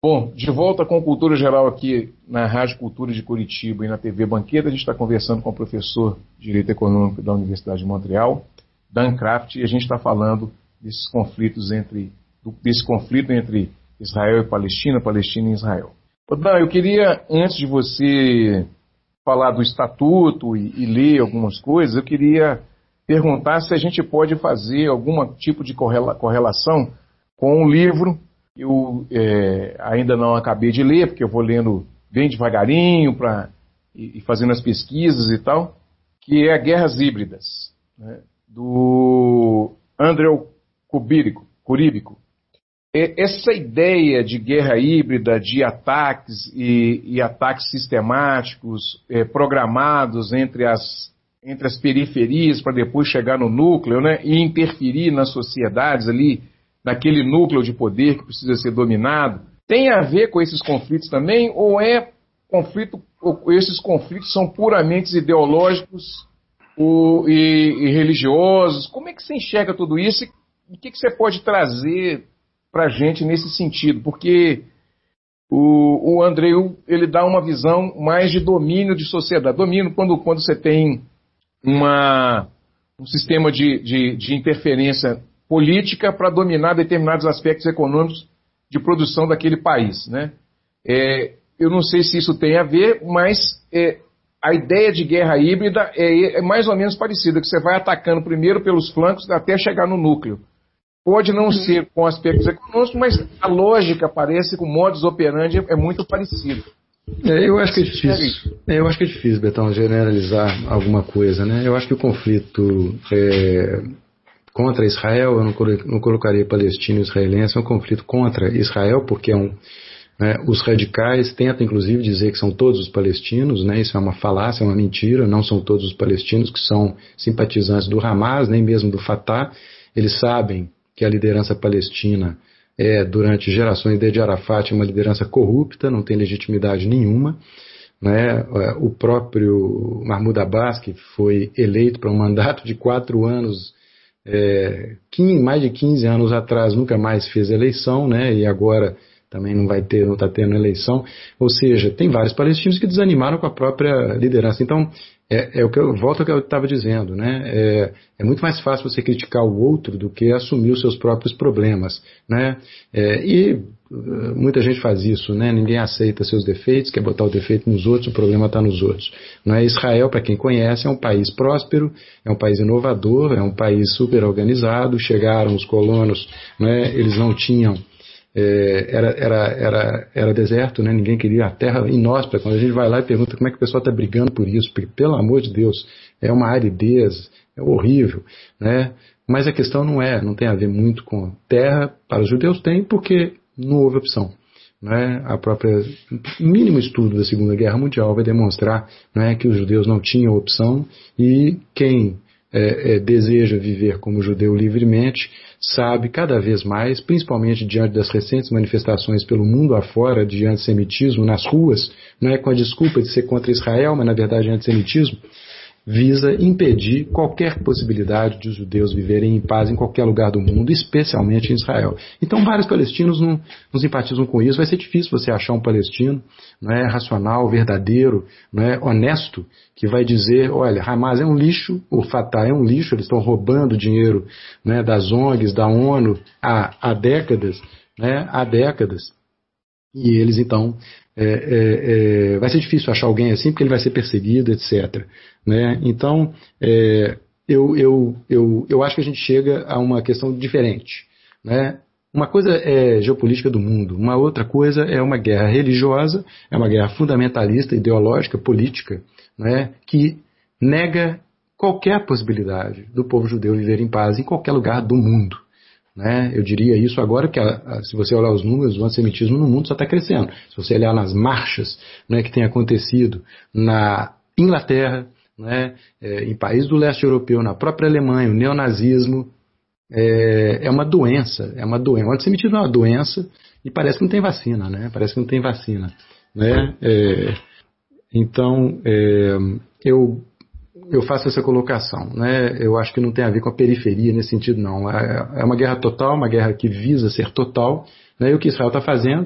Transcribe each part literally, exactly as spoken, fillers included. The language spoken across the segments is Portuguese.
Bom, de volta com Cultura Geral aqui na Rádio Cultura de Curitiba e na T V Banqueta. A gente está conversando com o professor de Direito Econômico da Universidade de Montreal, Dan Kraft, e a gente está falando desses conflitos entre, desse conflito entre Israel e Palestina, Palestina e Israel. Ô Dan, eu queria, antes de você falar do estatuto e, e ler algumas coisas, eu queria perguntar se a gente pode fazer algum tipo de correla, correlação com o livro. Eu é, ainda não acabei de ler, porque eu vou lendo bem devagarinho pra, e, e fazendo as pesquisas e tal, que é Guerras Híbridas, né, do Andrei Kuríbico. Essa ideia de guerra híbrida, de ataques e, e ataques sistemáticos, é, programados entre as, entre as periferias para depois chegar no núcleo, né, e interferir nas sociedades ali, naquele núcleo de poder que precisa ser dominado, tem a ver com esses conflitos também, ou é conflito, ou esses conflitos são puramente ideológicos ou, e, e religiosos? Como é que você enxerga tudo isso e o que, que você pode trazer para a gente nesse sentido? Porque o, o Andrei, ele dá uma visão mais de domínio de sociedade. Domínio quando, quando você tem uma, um sistema de, de, de interferência política para dominar determinados aspectos econômicos de produção daquele país, né? É, eu não sei se isso tem a ver, mas é, a ideia de guerra híbrida é, é mais ou menos parecida, que você vai atacando primeiro pelos flancos até chegar no núcleo. Pode não ser com aspectos econômicos, mas a lógica parece que o modus operandi é muito parecido. É, eu acho que é difícil. É, eu acho que é difícil, Betão, generalizar alguma coisa, né? Eu acho que o conflito é, contra Israel, eu não, não colocaria palestino e israelense, é um conflito contra Israel, porque é um, né, os radicais tentam inclusive dizer que são todos os palestinos, né? Isso é uma falácia, é uma mentira, não são todos os palestinos que são simpatizantes do Hamas, nem mesmo do Fatah. Eles sabem que a liderança palestina é, durante gerações desde Arafat, uma liderança corrupta, não tem legitimidade nenhuma, né? O próprio Mahmoud Abbas, que foi eleito para um mandato de quatro anos, é, mais de quinze anos atrás, nunca mais fez eleição, né? E agora também não vai ter, não está tendo eleição. Ou seja, tem vários palestinos que desanimaram com a própria liderança. Então, é, é o que eu volto ao que eu estava dizendo, né? É, é muito mais fácil você criticar o outro do que assumir os seus próprios problemas, né? É, e uh, muita gente faz isso, né? Ninguém aceita seus defeitos, quer botar o defeito nos outros, o problema está nos outros. Não é? Israel, para quem conhece, é um país próspero, é um país inovador, é um país super organizado. Chegaram os colonos, né? Eles não tinham É, era, era, era, era deserto, né? Ninguém queria, a terra inóspita. Quando a gente vai lá e pergunta como é que o pessoal está brigando por isso, porque, pelo amor de Deus, é uma aridez, é horrível, né? Mas a questão não é, não tem a ver muito com terra. Para os judeus tem, porque não houve opção, né? A própria, o mínimo estudo da Segunda Guerra Mundial vai demonstrar, né, que os judeus não tinham opção, e quem é, é, deseja viver como judeu livremente sabe cada vez mais, principalmente diante das recentes manifestações pelo mundo afora de antissemitismo nas ruas, não é com a desculpa de ser contra Israel, mas na verdade é antissemitismo, visa impedir qualquer possibilidade de os judeus viverem em paz em qualquer lugar do mundo, especialmente em Israel. Então vários palestinos não, não simpatizam com isso. Vai ser difícil você achar um palestino, não é, racional, verdadeiro, não é, honesto, que vai dizer, olha, Hamas é um lixo, o Fatah é um lixo, eles estão roubando dinheiro, né, das O N Gs, da ONU há, há décadas, né, há décadas. E eles, então, é, é, é, vai ser difícil achar alguém assim, porque ele vai ser perseguido, etcétera. Né? Então, é, eu, eu, eu, eu acho que a gente chega a uma questão diferente. Né? Uma coisa é geopolítica do mundo, uma outra coisa é uma guerra religiosa, é uma guerra fundamentalista, ideológica, política, né? Que nega qualquer possibilidade do povo judeu viver em paz em qualquer lugar do mundo. Né? Eu diria isso agora, que a, a, se você olhar os números, o antissemitismo no mundo só está crescendo. Se você olhar nas marchas, né, que tem acontecido na Inglaterra, né, é, em países do leste europeu, na própria Alemanha, o neonazismo é, é uma doença, é uma doença. O antissemitismo é uma doença e parece que não tem vacina, né? Parece que não tem vacina. Né? É, então, é, eu... eu faço essa colocação, né? Eu acho que não tem a ver com a periferia nesse sentido, não. É uma guerra total, uma guerra que visa ser total, né? E o que Israel está fazendo,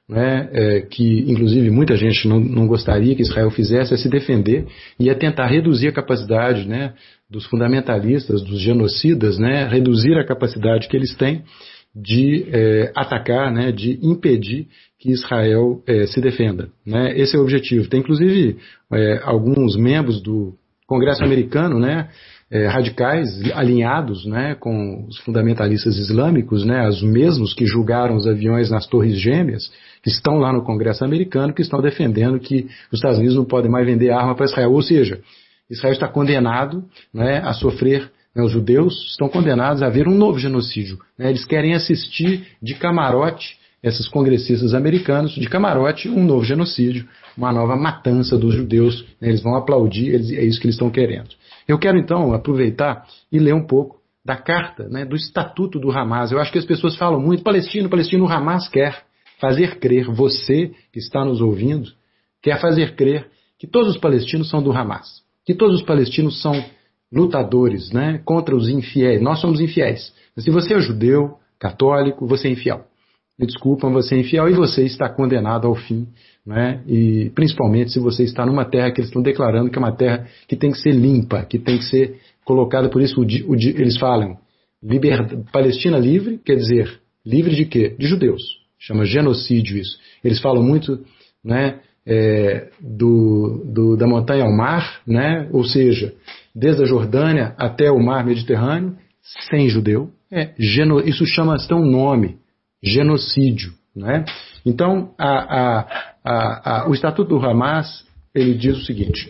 né, é, que inclusive muita gente não, não gostaria que Israel fizesse, é se defender e é tentar reduzir a capacidade, né, dos fundamentalistas, dos genocidas, né, reduzir a capacidade que eles têm de é, atacar, né, de impedir que Israel é, se defenda, né? Esse é o objetivo. Tem inclusive é, alguns membros do Congresso americano, né, é, radicais alinhados, né, com os fundamentalistas islâmicos, né, os mesmos que julgaram os aviões nas Torres Gêmeas, que estão lá no Congresso americano, que estão defendendo que os Estados Unidos não podem mais vender arma para Israel. Ou seja, Israel está condenado, né, a sofrer, né, os judeus estão condenados a ver um novo genocídio, né? Eles querem assistir de camarote, esses congressistas americanos, de camarote, um novo genocídio, uma nova matança dos judeus, né? Eles vão aplaudir, eles, é isso que eles estão querendo. Eu quero então aproveitar e ler um pouco da carta, né, do Estatuto do Hamas. Eu acho que as pessoas falam muito, Palestino, Palestino, o Hamas quer fazer crer, você que está nos ouvindo, quer fazer crer que todos os palestinos são do Hamas, que todos os palestinos são lutadores, né, contra os infiéis. Nós somos infiéis. Se você é judeu, católico, você é infiel. Me desculpam, você é infiel e você está condenado ao fim, né? E principalmente se você está numa terra que eles estão declarando que é uma terra que tem que ser limpa, que tem que ser colocada, por isso o, o, eles falam liber, Palestina livre, quer dizer, livre de quê? De judeus. Chama genocídio isso. Eles falam muito, né, é, do, do, da montanha ao mar, né? Ou seja, desde a Jordânia até o mar Mediterrâneo, sem judeu. É, geno, isso chama, tem um nome, genocídio, né? Então, a, a, a, a, o Estatuto do Hamas, ele diz o seguinte: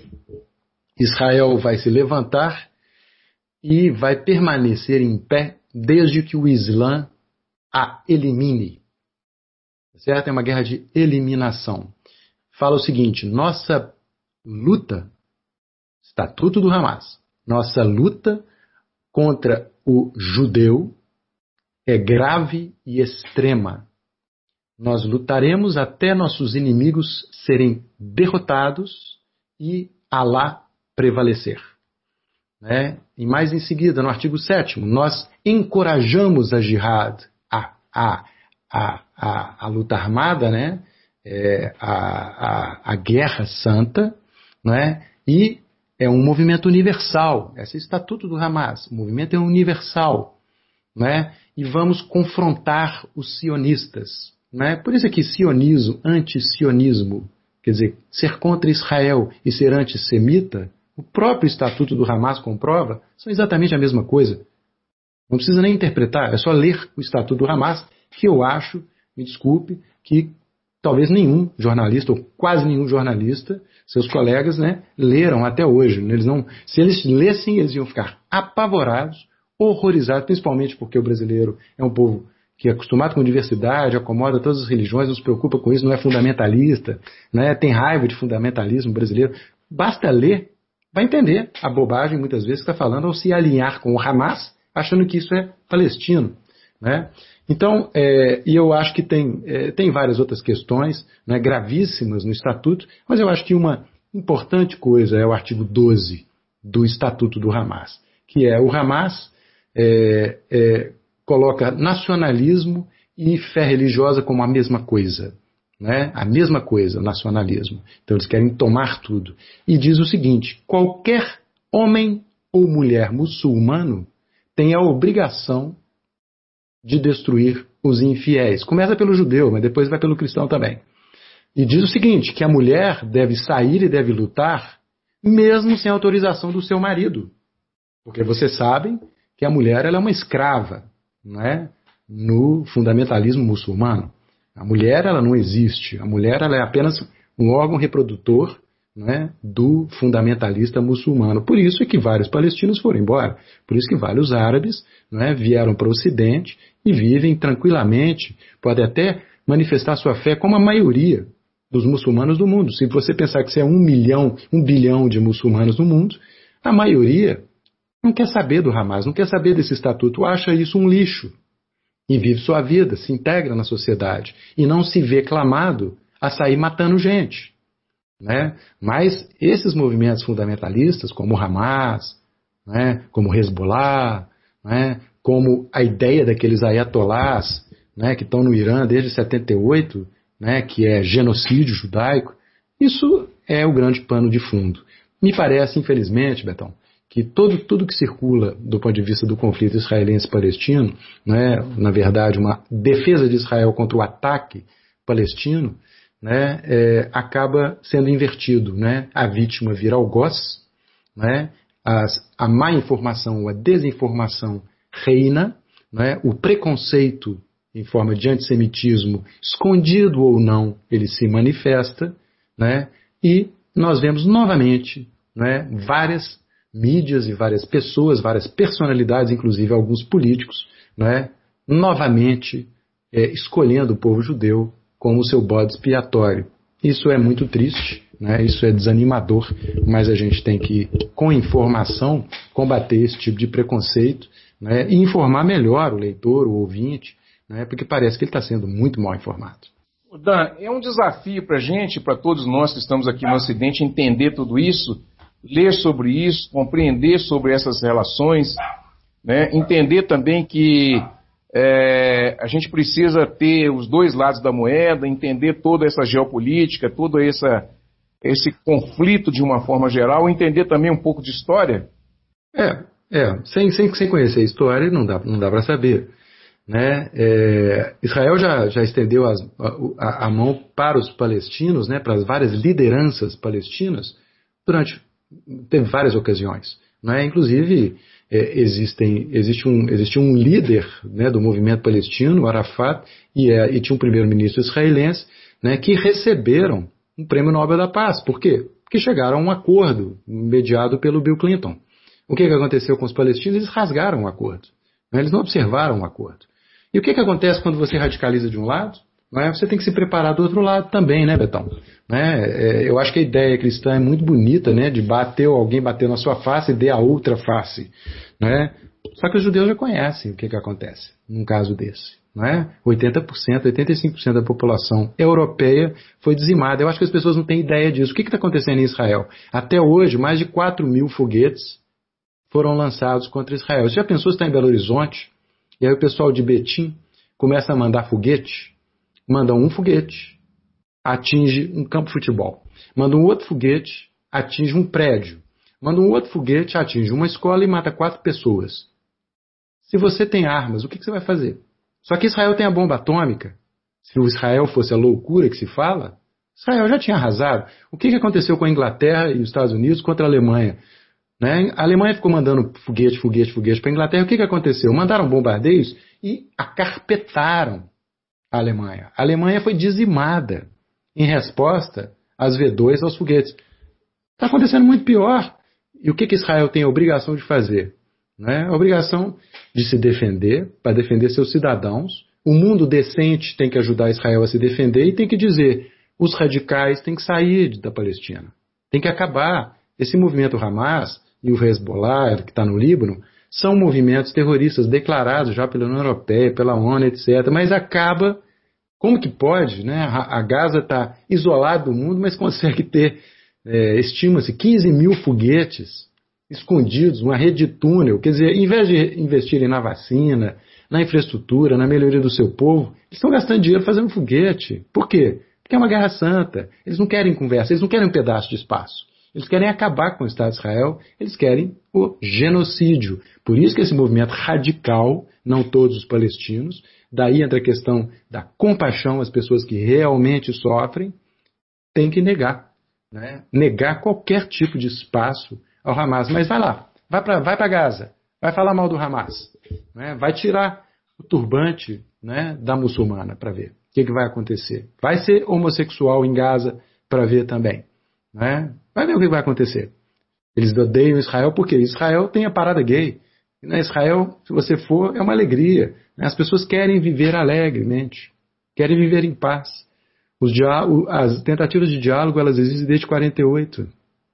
Israel vai se levantar e vai permanecer em pé desde que o Islã a elimine. Certo? É uma guerra de eliminação. Fala o seguinte: nossa luta, Estatuto do Hamas, nossa luta contra o judeu é grave e extrema. Nós lutaremos até nossos inimigos serem derrotados e Alá prevalecer. Né? E mais em seguida, no artigo sétimo, nós encorajamos a jihad, a, a, a, a, a luta armada, né? é, a, a, a guerra santa, né? E é um movimento universal. Esse é o Estatuto do Hamas. O movimento é universal. Né? E vamos confrontar os sionistas. Né? Por isso é que sionismo, anti-sionismo, quer dizer, ser contra Israel e ser antissemita, o próprio Estatuto do Hamas comprova, são exatamente a mesma coisa. Não precisa nem interpretar, é só ler o Estatuto do Hamas, que eu acho, me desculpe, que talvez nenhum jornalista, ou quase nenhum jornalista, seus colegas, né, leram até hoje. Eles não, se eles lessem, eles iam ficar apavorados, horrorizado, principalmente porque o brasileiro é um povo que é acostumado com diversidade, acomoda todas as religiões, não se preocupa com isso, não é fundamentalista, né, tem raiva de fundamentalismo brasileiro. Basta ler, vai entender a bobagem muitas vezes que está falando ao se alinhar com o Hamas, achando que isso é palestino. Né? Então, é, e eu acho que tem, é, tem várias outras questões, né, gravíssimas no Estatuto, mas eu acho que uma importante coisa é o artigo doze do Estatuto do Hamas, que é o Hamas É, é, coloca nacionalismo e fé religiosa como a mesma coisa, né? A mesma coisa, nacionalismo. Então eles querem tomar tudo. E diz o seguinte: qualquer homem ou mulher muçulmano tem a obrigação de destruir os infiéis. Começa pelo judeu, mas depois vai pelo cristão também. E diz o seguinte, que a mulher deve sair e deve lutar mesmo sem autorização do seu marido. Porque vocês sabem que a mulher ela é uma escrava, não é? No fundamentalismo muçulmano. A mulher ela não existe. A mulher ela é apenas um órgão reprodutor, não é? Do fundamentalista muçulmano. Por isso é que vários palestinos foram embora. Por isso que vários árabes, não é? Vieram para o Ocidente e vivem tranquilamente. Podem até manifestar sua fé como a maioria dos muçulmanos do mundo. Se você pensar que você é um milhão, um bilhão de muçulmanos no mundo, a maioria não quer saber do Hamas, não quer saber desse estatuto, acha isso um lixo e vive sua vida, se integra na sociedade e não se vê clamado a sair matando gente. Né? Mas esses movimentos fundamentalistas, como o Hamas, né, como o Hezbollah, né, como a ideia daqueles ayatolás, né, que estão no Irã desde setenta e oito, né, que é genocídio judaico. Isso é o grande pano de fundo. Me parece, infelizmente, Betão, que todo, tudo que circula do ponto de vista do conflito israelense-palestino, né, na verdade, uma defesa de Israel contra o ataque palestino, né, é, acaba sendo invertido. Né? A vítima vira algoz, né, as, a má informação, a desinformação reina, né, o preconceito em forma de antissemitismo, escondido ou não, ele se manifesta, né, e nós vemos novamente, né, várias mídias e várias pessoas, várias personalidades, inclusive alguns políticos, né, novamente é, escolhendo o povo judeu como seu bode expiatório. Isso é muito triste, né, isso é desanimador, mas a gente tem que, com informação, combater esse tipo de preconceito, né, e informar melhor o leitor, o ouvinte, né, porque parece que ele está sendo muito mal informado. Dan, é um desafio para a gente, para todos nós que estamos aqui no Ocidente, entender tudo isso, ler sobre isso, compreender sobre essas relações, né? Entender também que é, a gente precisa ter os dois lados da moeda, entender toda essa geopolítica, todo essa, esse conflito de uma forma geral, entender também um pouco de história. É, é sem, sem, sem conhecer a história não dá, não dá para saber. Né? É, Israel já, já estendeu as, a, a mão para os palestinos, né, para as várias lideranças palestinas, durante teve várias ocasiões. Né? Inclusive, é, existem, existe, um, existe um líder, né, do movimento palestino, Arafat, e, é, e tinha um primeiro-ministro israelense, né, que receberam um prêmio Nobel da Paz. Por quê? Porque chegaram a um acordo mediado pelo Bill Clinton. O que, que aconteceu com os palestinos? Eles rasgaram o acordo. Né? Eles não observaram o acordo. E o que, que acontece quando você radicaliza de um lado? Né? Você tem que se preparar do outro lado também, né, Betão? Né? É, eu acho que a ideia cristã é muito bonita, né, de bater alguém bater na sua face e dê a outra face. Né? Só que os judeus já conhecem o que, que acontece num caso desse. Né? oitenta por cento, oitenta e cinco por cento da população europeia foi dizimada. Eu acho que as pessoas não têm ideia disso. O que está acontecendo em Israel? Até hoje, mais de quatro mil foguetes foram lançados contra Israel. Você já pensou se está em Belo Horizonte? E aí o pessoal de Betim começa a mandar foguete, manda um foguete, atinge um campo de futebol. Manda um outro foguete, atinge um prédio. Manda um outro foguete, atinge uma escola e mata quatro pessoas. Se você tem armas, o que, que você vai fazer? Só que Israel tem a bomba atômica. Se o Israel fosse a loucura que se fala, Israel já tinha arrasado. O que, que aconteceu com a Inglaterra e os Estados Unidos contra a Alemanha? Né? A Alemanha ficou mandando foguete, foguete, foguete para a Inglaterra. O que, que aconteceu? Mandaram bombardeios e acarpetaram a Alemanha. A Alemanha foi dizimada em resposta às V dois, aos foguetes. Está acontecendo muito pior. E o que, que Israel tem a obrigação de fazer? Né? A obrigação de se defender, para defender seus cidadãos. O mundo decente tem que ajudar Israel a se defender e tem que dizer, os radicais têm que sair da Palestina. Tem que acabar. Esse movimento Hamas e o Hezbollah, que está no Líbano, são movimentos terroristas declarados já pela União Europeia, pela ONU, etcétera. Mas acaba, como que pode, né? A Gaza está isolada do mundo, mas consegue ter, é, estima-se, quinze mil foguetes escondidos, uma rede de túnel. Quer dizer, em vez de investirem na vacina, na infraestrutura, na melhoria do seu povo, eles estão gastando dinheiro fazendo foguete. Por quê? Porque é uma guerra santa. Eles não querem conversa, eles não querem um pedaço de espaço. Eles querem acabar com o Estado de Israel, eles querem o genocídio. Por isso que esse movimento radical, não todos os palestinos, daí entra a questão da compaixão às pessoas que realmente sofrem, tem que negar. Né? Negar qualquer tipo de espaço ao Hamas. Mas vai lá, vai para vai para Gaza, vai falar mal do Hamas, né? Vai tirar o turbante, né, da muçulmana para ver o que, que vai acontecer. Vai ser homossexual em Gaza para ver também. Né? Vai ver o que vai acontecer. Eles odeiam Israel porque Israel tem a parada gay. E na Israel, se você for, é uma alegria. Né? As pessoas querem viver alegremente, querem viver em paz. Os as tentativas de diálogo, elas existem desde quarenta e oito.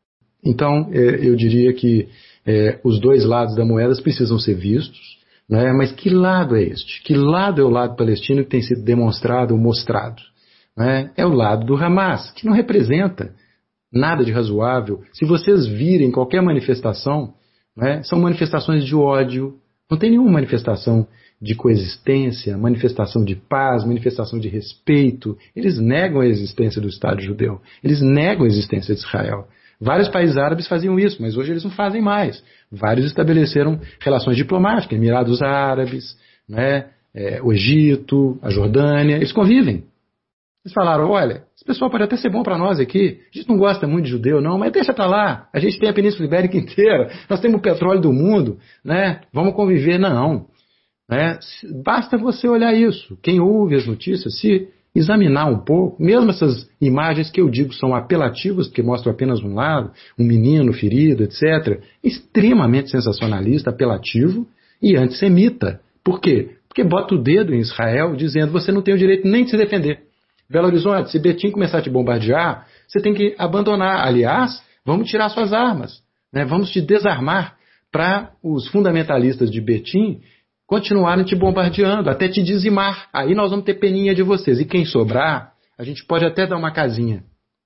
Então, é, eu diria que é, os dois lados da moeda precisam ser vistos. Né? Mas que lado é este? Que lado é o lado palestino que tem sido demonstrado ou mostrado? Né? É o lado do Hamas, que não representa nada de razoável. Se vocês virem qualquer manifestação, né, são manifestações de ódio. Não tem nenhuma manifestação de coexistência, manifestação de paz, manifestação de respeito. Eles negam a existência do Estado judeu. Eles negam a existência de Israel. Vários países árabes faziam isso, mas hoje eles não fazem mais. Vários estabeleceram relações diplomáticas, Emirados Árabes, né, é, o Egito, a Jordânia, eles convivem. Eles falaram, olha, esse pessoal pode até ser bom para nós aqui, a gente não gosta muito de judeu não, mas deixa pra lá, a gente tem a Península Ibérica inteira, nós temos o petróleo do mundo, né, vamos conviver, não. Né? Basta você olhar isso, quem ouve as notícias, se examinar um pouco, mesmo essas imagens que eu digo são apelativas, porque mostram apenas um lado, um menino ferido, etcétera, extremamente sensacionalista, apelativo e antissemita. Por quê? Porque bota o dedo em Israel dizendo você não tem o direito nem de se defender. Belo Horizonte, se Betim começar a te bombardear, você tem que abandonar. Aliás, vamos tirar suas armas, né? Vamos te desarmar para os fundamentalistas de Betim continuarem te bombardeando, até te dizimar. Aí nós vamos ter peninha de vocês. E quem sobrar, a gente pode até dar uma casinha.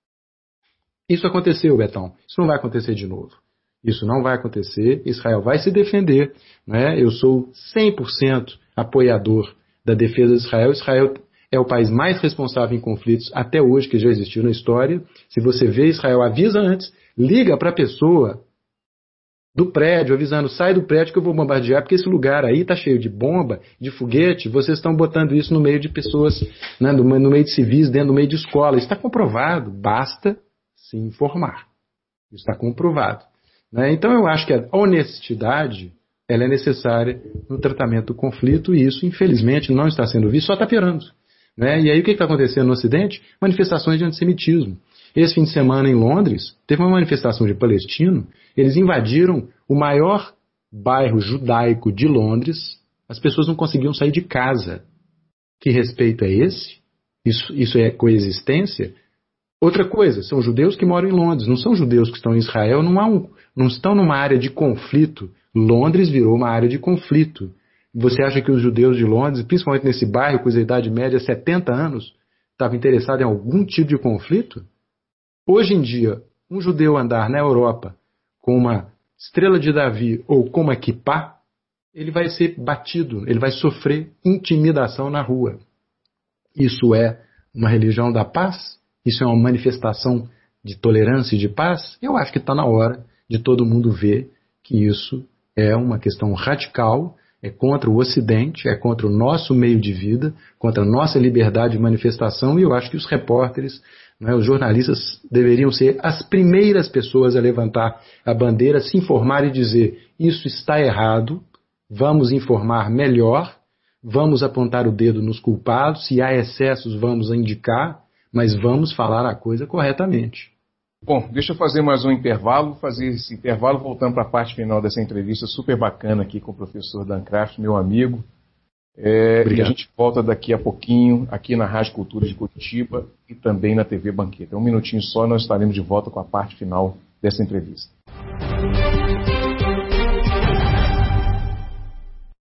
Isso aconteceu, Betão. Isso não vai acontecer de novo. Isso não vai acontecer. Israel vai se defender. Né? Eu sou cem por cento apoiador da defesa de Israel. Israel é o país mais responsável em conflitos até hoje que já existiu na história. Se você vê Israel, avisa antes, liga para a pessoa do prédio, avisando, sai do prédio que eu vou bombardear, porque esse lugar aí está cheio de bomba, de foguete, vocês estão botando isso no meio de pessoas, né, no, no meio de civis, dentro do meio de escola. Isso está comprovado, basta se informar. Isso está comprovado. Né? Então eu acho que a honestidade ela é necessária no tratamento do conflito e isso, infelizmente, não está sendo visto, só está piorando. Né? E aí o que está acontecendo no Ocidente? Manifestações de antissemitismo. Esse fim de semana em Londres, teve uma manifestação de palestino, eles invadiram o maior bairro judaico de Londres, as pessoas não conseguiam sair de casa. Que respeito é esse? Isso, isso é coexistência? Outra coisa, são judeus que moram em Londres, não são judeus que estão em Israel, não, há um, não estão numa área de conflito. Londres virou uma área de conflito. Você acha que os judeus de Londres, principalmente nesse bairro, cuja idade média é setenta anos, estavam interessados em algum tipo de conflito? Hoje em dia, um judeu andar na Europa com uma estrela de Davi ou com uma kippá, ele vai ser batido, ele vai sofrer intimidação na rua. Isso é uma religião da paz? Isso é uma manifestação de tolerância e de paz? Eu acho que está na hora de todo mundo ver que isso é uma questão radical, é contra o Ocidente, é contra o nosso meio de vida, contra a nossa liberdade de manifestação, e eu acho que os repórteres, né, os jornalistas deveriam ser as primeiras pessoas a levantar a bandeira, se informar e dizer isso está errado, vamos informar melhor, vamos apontar o dedo nos culpados, se há excessos vamos indicar, mas vamos falar a coisa corretamente. Bom, deixa eu fazer mais um intervalo, fazer esse intervalo voltando para a parte final dessa entrevista super bacana aqui com o professor Dan Kraft, meu amigo. É, e a gente volta daqui a pouquinho aqui na Rádio Cultura de Curitiba e também na T V Banqueta. Um minutinho só, nós estaremos de volta com a parte final dessa entrevista.